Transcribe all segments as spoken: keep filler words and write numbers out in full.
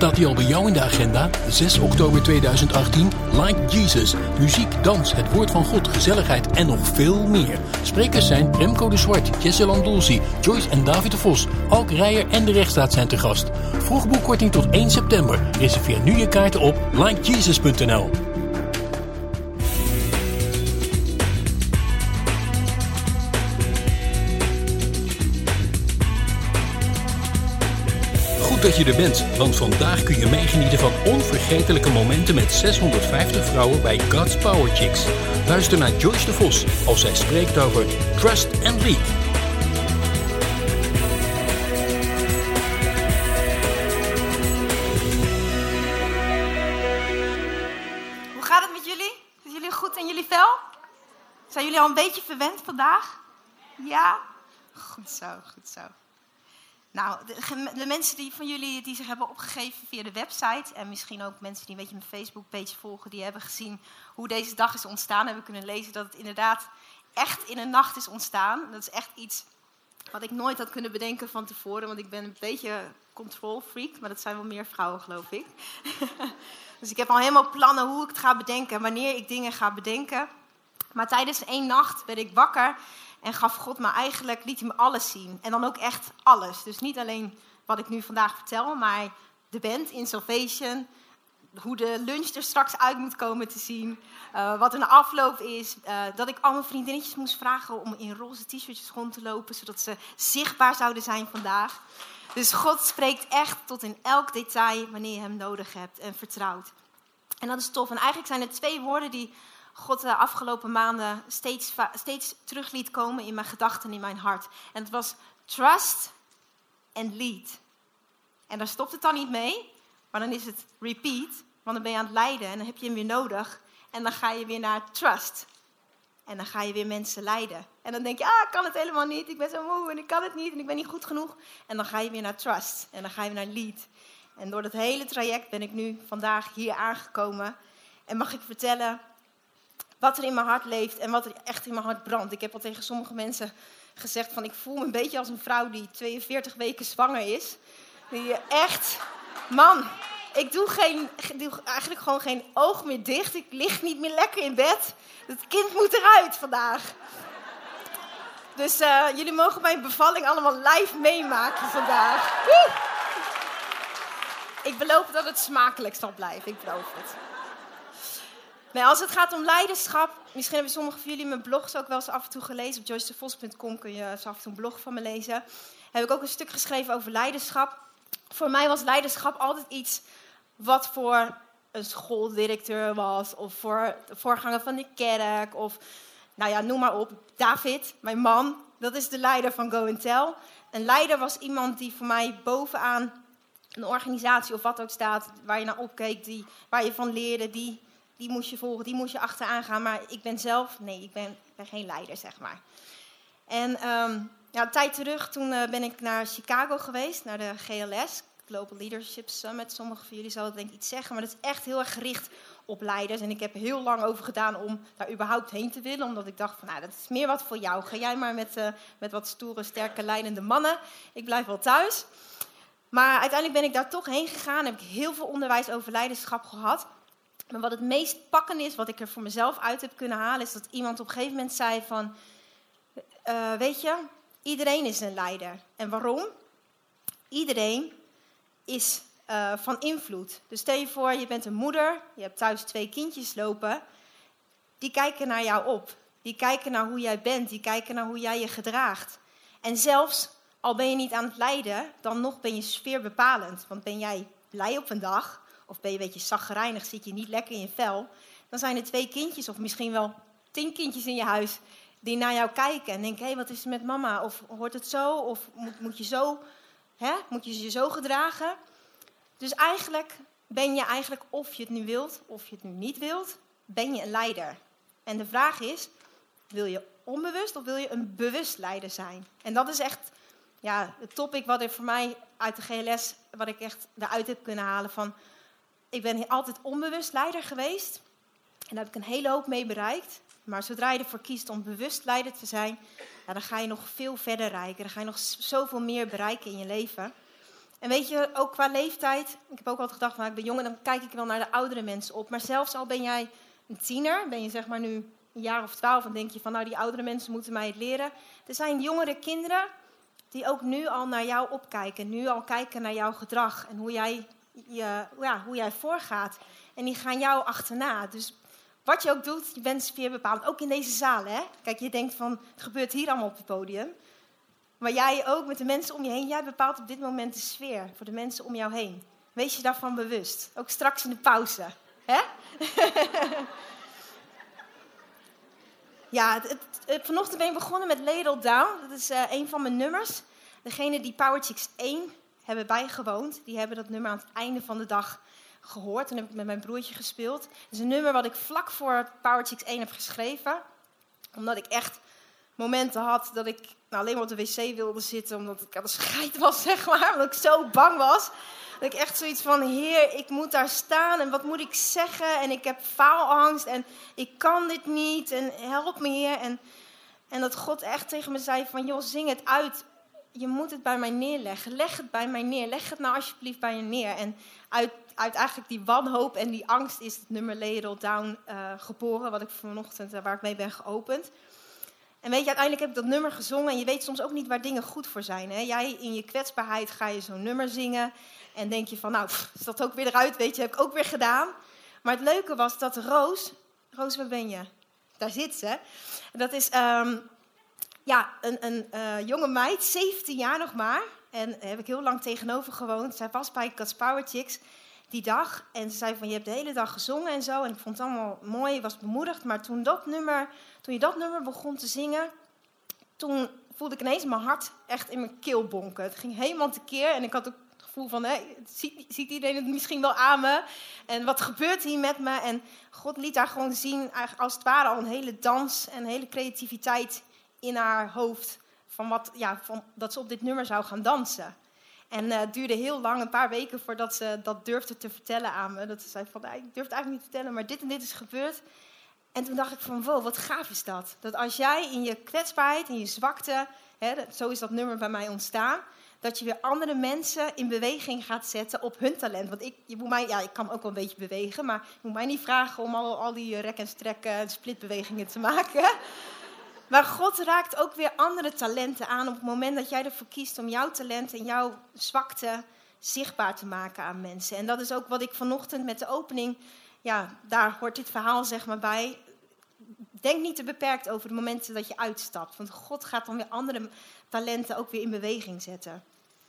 Staat die al bij jou in de agenda? zes oktober tweeduizend achttien, Like Jesus. Muziek, dans, het woord van God, gezelligheid en nog veel meer. Sprekers zijn Remco de Zwart, Jesse Landolsi, Joyce en David de Vos. Alk Rijer en de Rechtsstaat zijn te gast. Vroegboekkorting tot één september. Reserveer nu je kaarten op like jesus punt n l. Dat je er bent, want vandaag kun je meegenieten van onvergetelijke momenten met zeshonderdvijftig vrouwen bij God's Power Chicks. Luister naar Joyce de Vos als zij spreekt over Trust and Lead. Hoe gaat het met jullie? Zijn jullie goed in jullie vel? Zijn jullie al een beetje verwend vandaag? Ja? Goed zo, goed zo. Nou, de, de mensen die van jullie die zich hebben opgegeven via de website... en misschien ook mensen die een beetje mijn Facebook-page volgen... die hebben gezien hoe deze dag is ontstaan. Hebben kunnen lezen dat het inderdaad echt in een nacht is ontstaan. Dat is echt iets wat ik nooit had kunnen bedenken van tevoren... want ik ben een beetje control freak, maar dat zijn wel meer vrouwen, geloof ik. Dus ik heb al helemaal plannen hoe ik het ga bedenken... wanneer ik dingen ga bedenken. Maar tijdens één nacht werd ik wakker... en gaf God me eigenlijk, liet hij me alles zien. En dan ook echt alles. Dus niet alleen wat ik nu vandaag vertel, maar de band in Salvation. Hoe de lunch er straks uit moet komen te zien. Uh, wat een afloop is. Uh, dat ik al mijn vriendinnetjes moest vragen om in roze t-shirtjes rond te lopen. Zodat ze zichtbaar zouden zijn vandaag. Dus God spreekt echt tot in elk detail wanneer je hem nodig hebt en vertrouwt. En dat is tof. En eigenlijk zijn er twee woorden die... God de afgelopen maanden steeds, steeds terug liet komen in mijn gedachten, in mijn hart. En het was trust and lead. En daar stopt het dan niet mee, maar dan is het repeat. Want dan ben je aan het leiden en dan heb je hem weer nodig. En dan ga je weer naar trust. En dan ga je weer mensen leiden. En dan denk je, ah, ik kan het helemaal niet. Ik ben zo moe en ik kan het niet en ik ben niet goed genoeg. En dan ga je weer naar trust. En dan ga je weer naar lead. En door dat hele traject ben ik nu vandaag hier aangekomen. En mag ik vertellen... wat er in mijn hart leeft en wat er echt in mijn hart brandt. Ik heb al tegen sommige mensen gezegd van... ik voel me een beetje als een vrouw die tweeënveertig weken zwanger is. Die echt... Man, ik doe, geen, doe eigenlijk gewoon geen oog meer dicht. Ik lig niet meer lekker in bed. Het kind moet eruit vandaag. Dus uh, jullie mogen mijn bevalling allemaal live meemaken vandaag. Woe! Ik beloof dat het smakelijk zal blijven. Ik beloof het. Nou, als het gaat om leiderschap, misschien hebben sommigen van jullie mijn blogs ook wel eens af en toe gelezen. Op joyce de vos punt com kun je zo af en toe een blog van me lezen. Heb ik ook een stuk geschreven over leiderschap. Voor mij was leiderschap altijd iets wat voor een schooldirecteur was. Of voor de voorganger van de kerk. Of, nou ja, noem maar op. David, mijn man, dat is de leider van Go and Tell. Een leider was iemand die voor mij bovenaan een organisatie of wat ook staat. Waar je naar opkeek, die, waar je van leerde, die... Die moest je volgen, die moest je achteraan gaan. Maar ik ben zelf, nee, ik ben, ben geen leider, zeg maar. En um, ja, een tijd terug, toen uh, ben ik naar Chicago geweest, naar de G L S, Global Leadership Summit. Sommigen van jullie zullen het denk ik iets zeggen, maar dat is echt heel erg gericht op leiders. En ik heb heel lang over gedaan om daar überhaupt heen te willen. Omdat ik dacht van, nou, dat is meer wat voor jou. Ga jij maar met, uh, met wat stoere, sterke, leidende mannen. Ik blijf wel thuis. Maar uiteindelijk ben ik daar toch heen gegaan. Heb ik heel veel onderwijs over leiderschap gehad. Maar wat het meest pakkend is, wat ik er voor mezelf uit heb kunnen halen... is dat iemand op een gegeven moment zei van... Uh, weet je, iedereen is een leider. En waarom? Iedereen is uh, van invloed. Dus stel je voor, je bent een moeder, je hebt thuis twee kindjes lopen. Die kijken naar jou op. Die kijken naar hoe jij bent, die kijken naar hoe jij je gedraagt. En zelfs, al ben je niet aan het leiden, dan nog ben je sfeerbepalend. Want ben jij blij op een dag... of ben je een beetje chagrijnig, zit je niet lekker in je vel... dan zijn er twee kindjes of misschien wel tien kindjes in je huis... die naar jou kijken en denken, hé, hey, wat is er met mama? Of hoort het zo? Of moet, moet, je zo, hè? moet je je zo gedragen? Dus eigenlijk ben je eigenlijk, of je het nu wilt of je het nu niet wilt... ben je een leider. En de vraag is, wil je onbewust of wil je een bewust leider zijn? En dat is echt ja, het topic wat er voor mij uit de G L S... wat ik echt eruit heb kunnen halen van... Ik ben altijd onbewust leider geweest. En daar heb ik een hele hoop mee bereikt. Maar zodra je ervoor kiest om bewust leider te zijn... Ja, dan ga je nog veel verder reiken. Dan ga je nog zoveel meer bereiken in je leven. En weet je, ook qua leeftijd, ik heb ook altijd gedacht, nou, ik ben jong en dan kijk ik wel naar de oudere mensen op. Maar zelfs al ben jij een tiener, ben je zeg maar nu een jaar of twaalf en denk je van, nou, die oudere mensen moeten mij het leren. Er zijn jongere kinderen die ook nu al naar jou opkijken, nu al kijken naar jouw gedrag en hoe jij, je, ja, hoe jij voorgaat. En die gaan jou achterna. Dus wat je ook doet, je bent sfeer bepaald. Ook in deze zaal, hè. Kijk, je denkt van, het gebeurt hier allemaal op het podium. Maar jij ook met de mensen om je heen, jij bepaalt op dit moment de sfeer voor de mensen om jou heen. Wees je daarvan bewust. Ook straks in de pauze. Hè? ja, het, het, het, vanochtend ben ik begonnen met Lay It All Down. Dat is uh, een van mijn nummers. Degenen die Power Chicks één hebben bijgewoond, die hebben dat nummer aan het einde van de dag gehoord. Toen heb ik met mijn broertje gespeeld. Het is een nummer wat ik vlak voor Power Chicks één heb geschreven. Omdat ik echt momenten had dat ik nou, alleen maar op de wc wilde zitten. Omdat ik aan de scheid was, zeg maar. Omdat ik zo bang was. Dat ik echt zoiets van, Heer, ik moet daar staan. En wat moet ik zeggen? En ik heb faalangst. En ik kan dit niet. En help me, Heer. En, en dat God echt tegen me zei van, joh, zing het uit. Je moet het bij mij neerleggen. Leg het bij mij neer. Leg het nou alsjeblieft bij je neer. En uit, uit eigenlijk die wanhoop en die angst is het nummer Lay It All Down uh, geboren. Wat ik vanochtend, uh, waar ik mee ben geopend. En weet je, uiteindelijk heb ik dat nummer gezongen. En je weet soms ook niet waar dingen goed voor zijn. Hè? Jij in je kwetsbaarheid ga je zo'n nummer zingen. En denk je van, nou, pff, is dat ook weer eruit? Weet je, heb ik ook weer gedaan. Maar het leuke was dat Roos... Roos, waar ben je? Daar zit ze. Dat is... Um, Ja, een, een uh, jonge meid, zeventien jaar nog maar. En daar heb ik heel lang tegenover gewoond. Zij was bij God's Power Chicks die dag. En ze zei van, je hebt de hele dag gezongen en zo. En ik vond het allemaal mooi, was bemoedigd. Maar toen, dat nummer, toen je dat nummer begon te zingen, toen voelde ik ineens mijn hart echt in mijn keel bonken. Het ging helemaal tekeer. En ik had ook het gevoel van, hé, ziet, ziet iedereen het misschien wel aan me? En wat gebeurt hier met me? En God liet daar gewoon zien, als het ware al een hele dans en een hele creativiteit in haar hoofd, van wat, ja, van, dat ze op dit nummer zou gaan dansen. En uh, het duurde heel lang, een paar weken, voordat ze dat durfde te vertellen aan me. Dat ze zei van, nee, ik durf het eigenlijk niet te vertellen, maar dit en dit is gebeurd. En toen dacht ik van, wow, wat gaaf is dat. Dat als jij in je kwetsbaarheid, in je zwakte, hè, zo is dat nummer bij mij ontstaan, dat je weer andere mensen in beweging gaat zetten op hun talent. Want ik, je moet mij, ja, ik kan ook wel een beetje bewegen, maar je moet mij niet vragen om al, al die rek- en strekken en splitbewegingen te maken. Maar God raakt ook weer andere talenten aan op het moment dat jij ervoor kiest om jouw talent en jouw zwakte zichtbaar te maken aan mensen. En dat is ook wat ik vanochtend met de opening, ja, daar hoort dit verhaal zeg maar bij. Denk niet te beperkt over de momenten dat je uitstapt. Want God gaat dan weer andere talenten ook weer in beweging zetten.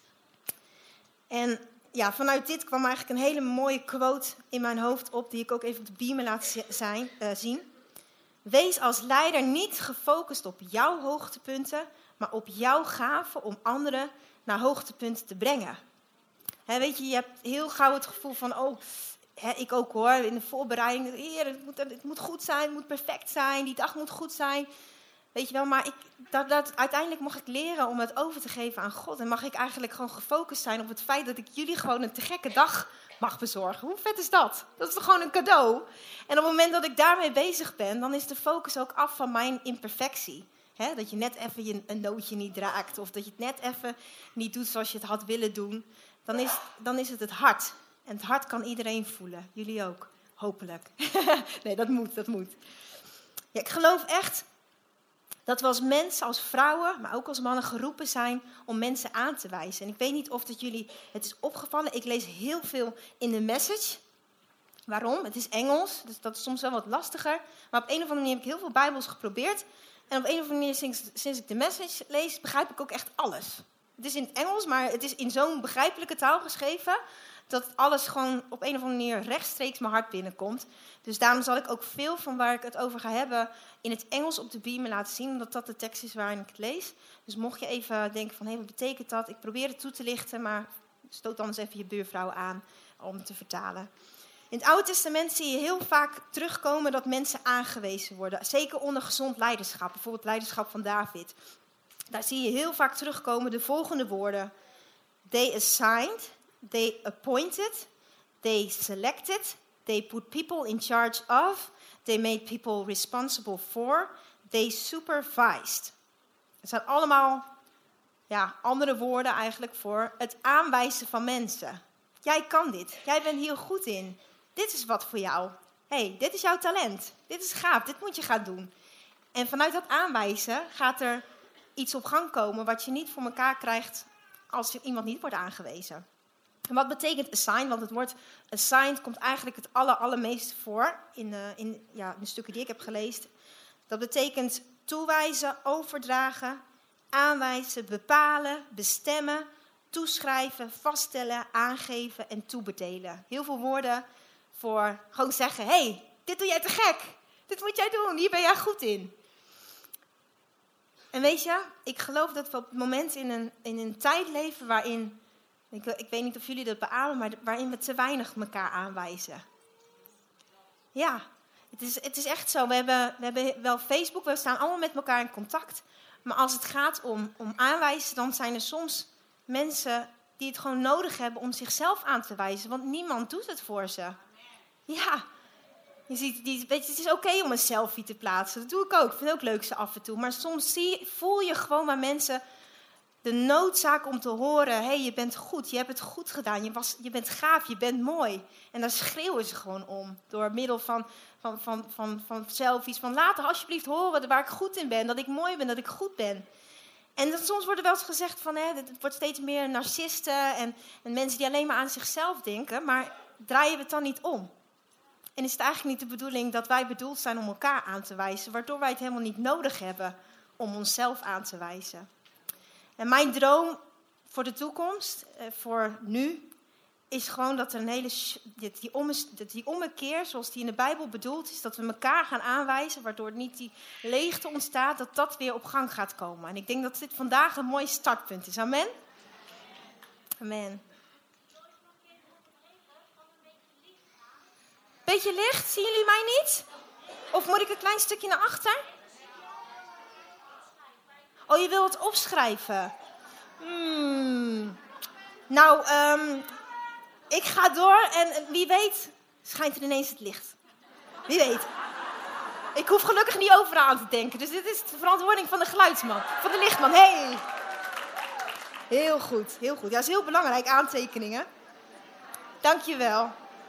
En ja, vanuit dit kwam eigenlijk een hele mooie quote in mijn hoofd op, die ik ook even op de beamer laat zijn, uh, zien. Wees als leider niet gefocust op jouw hoogtepunten, maar op jouw gave om anderen naar hoogtepunten te brengen. He, weet je, je hebt heel gauw het gevoel van, oh, he, ik ook hoor, in de voorbereiding, Heer, het moet, het moet goed zijn, het moet perfect zijn, die dag moet goed zijn. Weet je wel, maar ik, dat, dat, uiteindelijk mag ik leren om het over te geven aan God. En mag ik eigenlijk gewoon gefocust zijn op het feit dat ik jullie gewoon een te gekke dag mag bezorgen. Hoe vet is dat? Dat is toch gewoon een cadeau? En op het moment dat ik daarmee bezig ben, dan is de focus ook af van mijn imperfectie. He, dat je net even je, een nootje niet raakt, of dat je het net even niet doet zoals je het had willen doen. Dan is, dan is het het hart. En het hart kan iedereen voelen. Jullie ook. Hopelijk. Nee, dat moet, dat moet. Ja, ik geloof echt dat we als mensen, als vrouwen, maar ook als mannen geroepen zijn om mensen aan te wijzen. En ik weet niet of dat jullie het is opgevallen. Ik lees heel veel in de Message. Waarom? Het is Engels, dus dat is soms wel wat lastiger. Maar op een of andere manier heb ik heel veel Bijbels geprobeerd. En op een of andere manier, sinds, sinds ik de Message lees, begrijp ik ook echt alles. Het is in het Engels, maar het is in zo'n begrijpelijke taal geschreven, dat alles gewoon op een of andere manier rechtstreeks mijn hart binnenkomt. Dus daarom zal ik ook veel van waar ik het over ga hebben in het Engels op de beamer laten zien, omdat dat de tekst is waarin ik het lees. Dus mocht je even denken van, hé, wat betekent dat? Ik probeer het toe te lichten, maar stoot dan eens even je buurvrouw aan om het te vertalen. In het Oude Testament zie je heel vaak terugkomen dat mensen aangewezen worden. Zeker onder gezond leiderschap, bijvoorbeeld het leiderschap van David. Daar zie je heel vaak terugkomen de volgende woorden. They assigned, they appointed, they selected, they put people in charge of, they made people responsible for, they supervised. Het zijn allemaal ja, andere woorden eigenlijk voor het aanwijzen van mensen. Jij kan dit. Jij bent hier goed in. Dit is wat voor jou. hey, dit is jouw talent. Dit is gaaf. Dit moet je gaan doen. En vanuit dat aanwijzen gaat er iets op gang komen wat je niet voor elkaar krijgt als er iemand niet wordt aangewezen. En wat betekent assign? Want het woord assigned komt eigenlijk het aller, allermeest voor in, uh, in ja, de stukken die ik heb gelezen. Dat betekent toewijzen, overdragen, aanwijzen, bepalen, bestemmen, toeschrijven, vaststellen, aangeven en toebedelen. Heel veel woorden voor gewoon zeggen, hé, hey, dit doe jij te gek. Dit moet jij doen, hier ben jij goed in. En weet je, ik geloof dat we op het moment in een, in een tijd leven waarin, ik, ik weet niet of jullie dat beamen, maar waarin we te weinig elkaar aanwijzen. Ja, het is, het is echt zo. We hebben, we hebben wel Facebook, we staan allemaal met elkaar in contact. Maar als het gaat om, om aanwijzen, dan zijn er soms mensen die het gewoon nodig hebben om zichzelf aan te wijzen. Want niemand doet het voor ze. Ja, je ziet, die, weet je, het is oké okay om een selfie te plaatsen. Dat doe ik ook. Ik vind het ook leuk ze af en toe. Maar soms zie, voel je gewoon bij mensen de noodzaak om te horen, hé, hey, je bent goed, je hebt het goed gedaan, je, was, je bent gaaf, je bent mooi. En daar schreeuwen ze gewoon om, door middel van, van, van, van, van selfies, van laat alsjeblieft horen waar ik goed in ben, dat ik mooi ben, dat ik goed ben. En dat, soms wordt er wel eens gezegd van, hè, het wordt steeds meer narcisten en, en mensen die alleen maar aan zichzelf denken, maar draaien we het dan niet om? En is het eigenlijk niet de bedoeling dat wij bedoeld zijn om elkaar aan te wijzen, waardoor wij het helemaal niet nodig hebben om onszelf aan te wijzen? En mijn droom voor de toekomst, voor nu, is gewoon dat er een hele die, omme, die ommekeer, zoals die in de Bijbel bedoeld is, dat we elkaar gaan aanwijzen, waardoor niet die leegte ontstaat, dat dat weer op gang gaat komen. En ik denk dat dit vandaag een mooi startpunt is. Amen? Amen. Beetje licht, zien jullie mij niet? Of moet ik een klein stukje naar achter? Oh, je wil het opschrijven. Hmm. Nou, um, ik ga door en wie weet schijnt er ineens het licht. Wie weet. Ik hoef gelukkig niet overal aan te denken. Dus dit is de verantwoording van de geluidsman. Van de lichtman. Hey. Heel goed, heel goed. Ja, dat is heel belangrijk, aantekeningen. Dank je wel.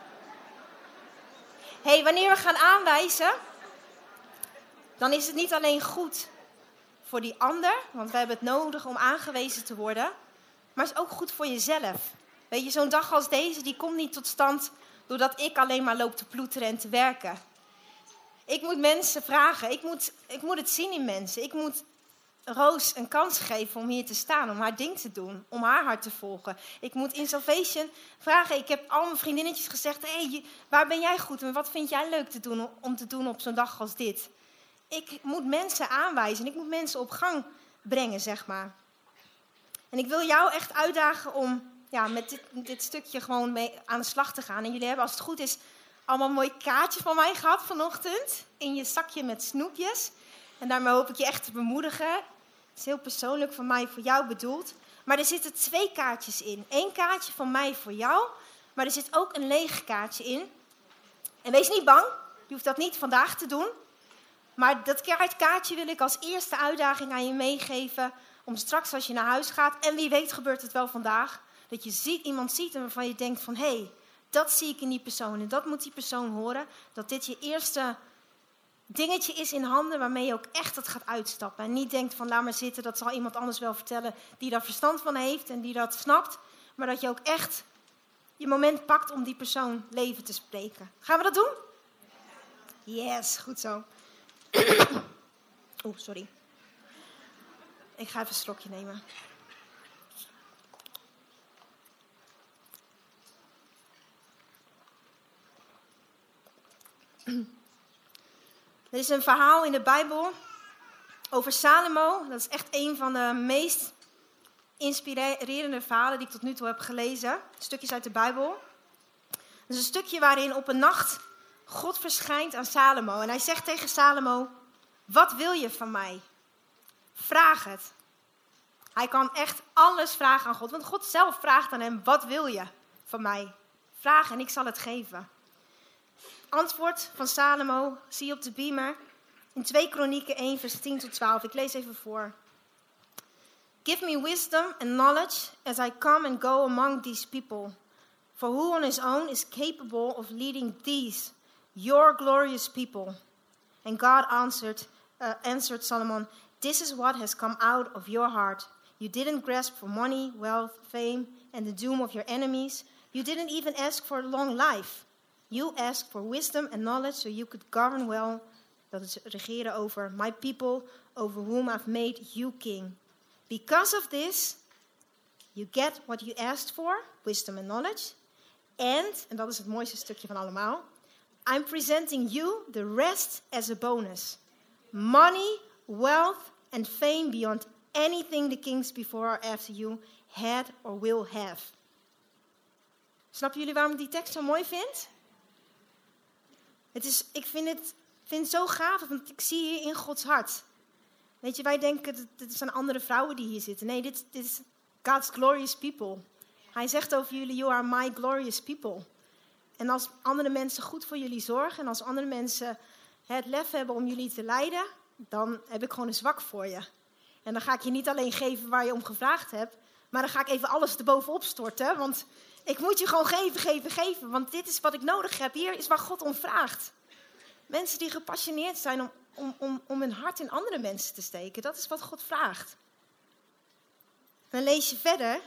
Hey, wanneer we gaan aanwijzen, dan is het niet alleen goed voor die ander, want we hebben het nodig om aangewezen te worden, maar het is ook goed voor jezelf. Weet je, zo'n dag als deze, die komt niet tot stand doordat ik alleen maar loop te ploeteren en te werken. Ik moet mensen vragen, ik moet, ik moet het zien in mensen. Ik moet Roos een kans geven om hier te staan, om haar ding te doen, om haar hart te volgen. Ik moet in Salvation vragen, ik heb al mijn vriendinnetjes gezegd, hé, hey, waar ben jij goed en wat vind jij leuk te doen om te doen op zo'n dag als dit? Ik moet mensen aanwijzen, ik moet mensen op gang brengen, zeg maar. En ik wil jou echt uitdagen om ja, met dit, dit stukje gewoon mee aan de slag te gaan. En jullie hebben, als het goed is, allemaal een mooi kaartje van mij gehad vanochtend. In je zakje met snoepjes. En daarmee hoop ik je echt te bemoedigen. Het is heel persoonlijk van mij voor jou bedoeld. Maar er zitten twee kaartjes in. Eén kaartje van mij voor jou, maar er zit ook een leeg kaartje in. En wees niet bang, je hoeft dat niet vandaag te doen. Maar dat kaartje wil ik als eerste uitdaging aan je meegeven, om straks als je naar huis gaat, en wie weet gebeurt het wel vandaag, dat je ziet, iemand ziet en waarvan je denkt van, hé, hey, dat zie ik in die persoon en dat moet die persoon horen. Dat dit je eerste dingetje is in handen waarmee je ook echt het gaat uitstappen. En niet denkt van, laat maar zitten, dat zal iemand anders wel vertellen die daar verstand van heeft en die dat snapt. Maar dat je ook echt je moment pakt om die persoon leven te spreken. Gaan we dat doen? Yes, goed zo. Oeh, sorry. Ik ga even een slokje nemen. Er is een verhaal in de Bijbel over Salomo. Dat is echt een van de meest inspirerende verhalen die ik tot nu toe heb gelezen. Stukjes uit de Bijbel. Het is een stukje waarin op een nacht God verschijnt aan Salomo. En hij zegt tegen Salomo, wat wil je van mij? Vraag het. Hij kan echt alles vragen aan God. Want God zelf vraagt aan hem, wat wil je van mij? Vraag en ik zal het geven. Antwoord van Salomo zie je op de beamer in twee Kronieken één vers tien tot twaalf. Ik lees even voor. Give me wisdom and knowledge as I come and go among these people. For who on his own is capable of leading these, your glorious people? And God answered, uh, answered Solomon, this is what has come out of your heart. You didn't grasp for money, wealth, fame, and the doom of your enemies. You didn't even ask for a long life. You asked for wisdom and knowledge so you could govern well, dat is regeren over my people, over whom I've made you king. Because of this, you get what you asked for, wisdom and knowledge. And, en dat is het mooiste stukje van allemaal, I'm presenting you the rest as a bonus. Money, wealth, and fame beyond anything the kings before or after you had or will have. Snappen jullie waarom ik die tekst zo mooi vind? Het is, ik vind het, vind het zo gaaf, want ik zie hier in Gods hart. Weet je, wij denken, dat dit zijn andere vrouwen die hier zitten. Nee, dit, dit is God's glorious people. Hij zegt over jullie, you are my glorious people. En als andere mensen goed voor jullie zorgen en als andere mensen het lef hebben om jullie te leiden, dan heb ik gewoon een zwak voor je. En dan ga ik je niet alleen geven waar je om gevraagd hebt, maar dan ga ik even alles erbovenop storten. Want ik moet je gewoon geven, geven, geven. Want dit is wat ik nodig heb. Hier is waar God om vraagt. Mensen die gepassioneerd zijn om, om, om, om hun hart in andere mensen te steken. Dat is wat God vraagt. Dan lees je verder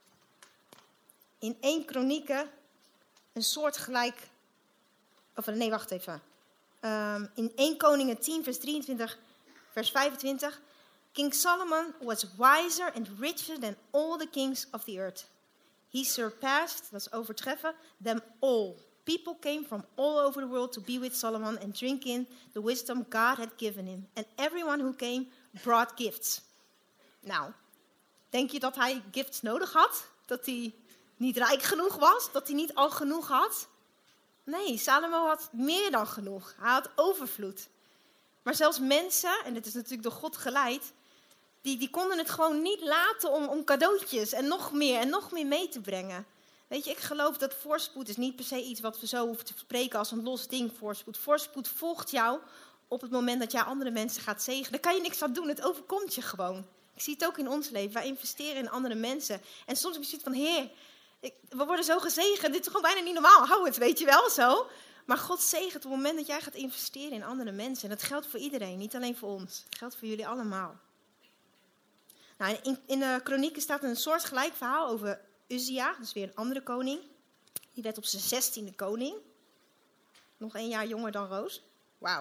in Eerste Kronieken een soortgelijk. Of nee, wacht even. Um, in Eerste Koningen tien, vers drieëntwintig, vers vijfentwintig. King Solomon was wiser and richer than all the kings of the earth. He surpassed, dat is overtreffen, them all. People came from all over the world to be with Solomon and drink in the wisdom God had given him. And everyone who came brought gifts. Nou, denk je dat hij gifts nodig had? Dat hij niet rijk genoeg was? Dat hij niet al genoeg had? Nee, Salomo had meer dan genoeg. Hij had overvloed. Maar zelfs mensen, en dit is natuurlijk door God geleid, die, die konden het gewoon niet laten om, om cadeautjes en nog meer en nog meer mee te brengen. Weet je, ik geloof dat voorspoed is niet per se iets wat we zo hoeven te spreken als een los ding, voorspoed. Voorspoed volgt jou op het moment dat jij andere mensen gaat zegenen. Daar kan je niks aan doen, het overkomt je gewoon. Ik zie het ook in ons leven, wij investeren in andere mensen. En soms heb je zoiets van, heer, ik, we worden zo gezegend, dit is gewoon bijna niet normaal, hou het, weet je wel, zo. Maar God zegent op het moment dat jij gaat investeren in andere mensen. En dat geldt voor iedereen, niet alleen voor ons. Dat geldt voor jullie allemaal. Nou, in, in de kronieken staat een soortgelijk verhaal over Uzia. Dat is weer een andere koning. Die werd op zijn zestiende koning. Nog één jaar jonger dan Roos. Wauw.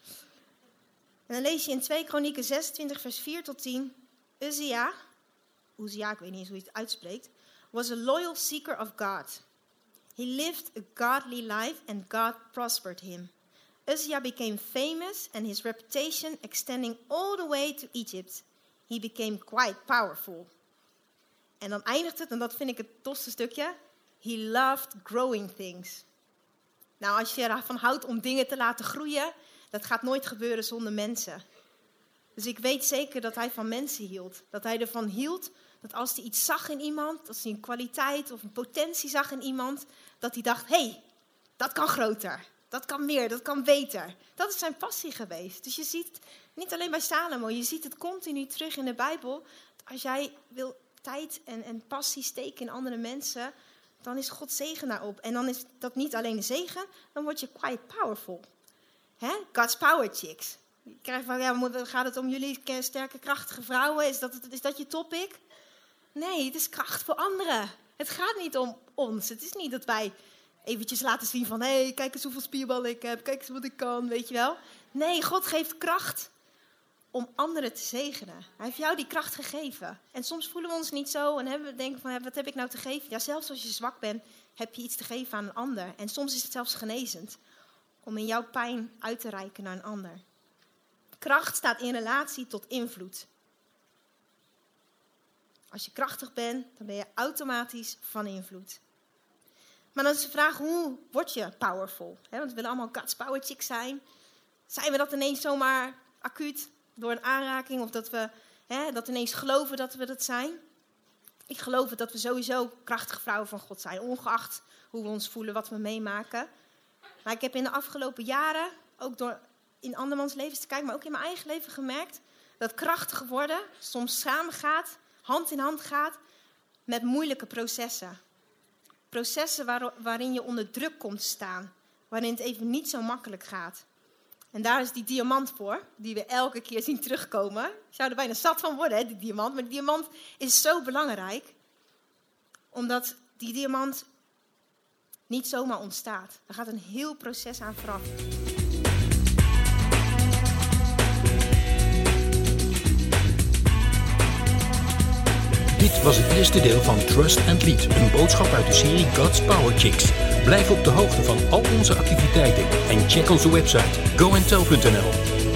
En dan lees je in twee Kronieken zesentwintig vers vier tot tien. Uzia, Uzia, ik weet niet eens hoe je het uitspreekt, was a loyal seeker of God. He lived a godly life and God prospered him. Uzziah became famous and his reputation extending all the way to Egypt. He became quite powerful. En dan eindigt het, en dat vind ik het tofste stukje. He loved growing things. Nou, als je ervan houdt om dingen te laten groeien, dat gaat nooit gebeuren zonder mensen. Dus ik weet zeker dat hij van mensen hield. Dat hij ervan hield dat als hij iets zag in iemand, als hij een kwaliteit of een potentie zag in iemand, dat hij dacht, hé, hey, dat kan groter, dat kan meer, dat kan beter. Dat is zijn passie geweest. Dus je ziet, niet alleen bij Salomo, je ziet het continu terug in de Bijbel. Als jij wil tijd en, en passie steken in andere mensen, dan is God zegen daarop. En dan is dat niet alleen een zegen, dan word je quite powerful. Hè? God's power chicks. Je krijgt van, ja, gaat het om jullie sterke, krachtige vrouwen? Is dat, is dat je topic? Nee, het is kracht voor anderen. Het gaat niet om ons. Het is niet dat wij eventjes laten zien van, hé, hey, kijk eens hoeveel spierballen ik heb, kijk eens wat ik kan, weet je wel. Nee, God geeft kracht om anderen te zegenen. Hij heeft jou die kracht gegeven. En soms voelen we ons niet zo en hebben we denken van, wat heb ik nou te geven? Ja, zelfs als je zwak bent, heb je iets te geven aan een ander. En soms is het zelfs genezend om in jouw pijn uit te reiken naar een ander. Kracht staat in relatie tot invloed. Als je krachtig bent, dan ben je automatisch van invloed. Maar dan is de vraag, hoe word je powerful? He, want we willen allemaal God's power chicks zijn. Zijn we dat ineens zomaar acuut door een aanraking? Of dat we he, dat ineens geloven dat we dat zijn? Ik geloof dat we sowieso krachtige vrouwen van God zijn. Ongeacht hoe we ons voelen, wat we meemaken. Maar ik heb in de afgelopen jaren, ook door in andermans levens te kijken, maar ook in mijn eigen leven gemerkt, dat krachtig worden soms samengaat, hand in hand gaat met moeilijke processen. Processen waar, waarin je onder druk komt te staan. Waarin het even niet zo makkelijk gaat. En daar is die diamant voor, die we elke keer zien terugkomen. Je zou er bijna zat van worden, hè, die diamant. Maar die diamant is zo belangrijk. Omdat die diamant niet zomaar ontstaat. Er gaat een heel proces aan vooraf. Dit was het eerste deel van Trust and Lead, een boodschap uit de serie God's Power Chicks. Blijf op de hoogte van al onze activiteiten en check onze website go and tell punt n l.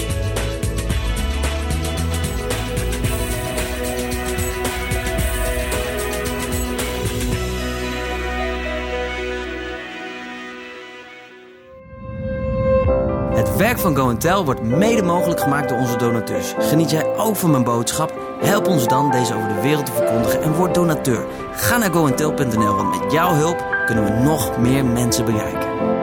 Het werk van Go and Tell wordt mede mogelijk gemaakt door onze donateurs. Geniet jij ook van mijn boodschap? Help ons dan deze over de wereld te verkondigen en word donateur. Ga naar go and tell punt n l, want met jouw hulp kunnen we nog meer mensen bereiken.